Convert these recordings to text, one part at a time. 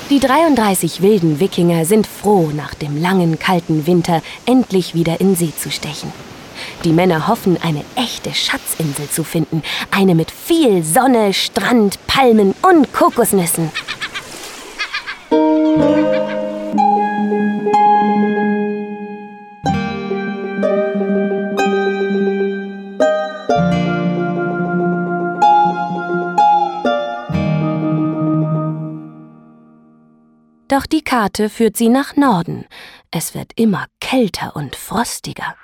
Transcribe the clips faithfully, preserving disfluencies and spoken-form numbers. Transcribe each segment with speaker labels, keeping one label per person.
Speaker 1: Die dreiunddreißig wilden Wikinger sind froh, nach dem langen, kalten Winter endlich wieder in See zu stechen. Die Männer hoffen, eine echte Schatzinsel zu finden. Eine mit viel Sonne, Strand, Palmen und Kokosnüssen. Doch die Karte führt sie nach Norden. Es wird immer kälter und frostiger.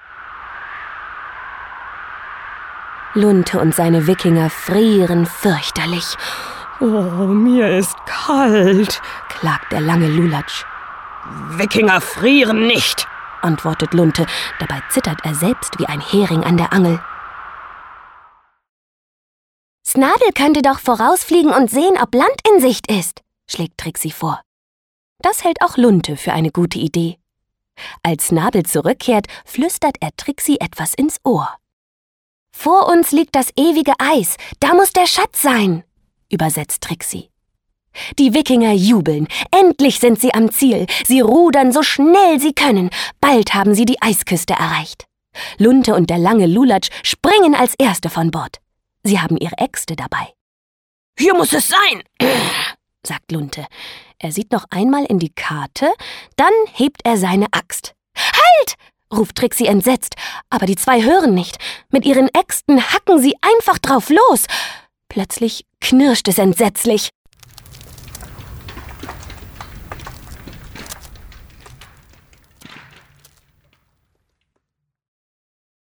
Speaker 1: Lunte und seine Wikinger frieren fürchterlich.
Speaker 2: »Oh, mir ist kalt«,
Speaker 1: klagt der lange Lulatsch.
Speaker 2: »Wikinger frieren nicht«,
Speaker 1: antwortet Lunte. Dabei zittert er selbst wie ein Hering an der Angel. »Snabel könnte doch vorausfliegen und sehen, ob Land in Sicht ist«, schlägt Trixie vor. Das hält auch Lunte für eine gute Idee. Als Snabel zurückkehrt, flüstert er Trixie etwas ins Ohr. »Vor uns liegt das ewige Eis, da muss der Schatz sein«, übersetzt Trixie. Die Wikinger jubeln. Endlich sind sie am Ziel. Sie rudern so schnell sie können. Bald haben sie die Eisküste erreicht. Lunte und der lange Lulatsch springen als Erste von Bord. Sie haben ihre Äxte dabei.
Speaker 2: »Hier muss es sein«,
Speaker 1: sagt Lunte. Er sieht noch einmal in die Karte, dann hebt er seine Axt. »Halt!« ruft Trixie entsetzt, aber die zwei hören nicht. Mit ihren Äxten hacken sie einfach drauf los. Plötzlich knirscht es entsetzlich.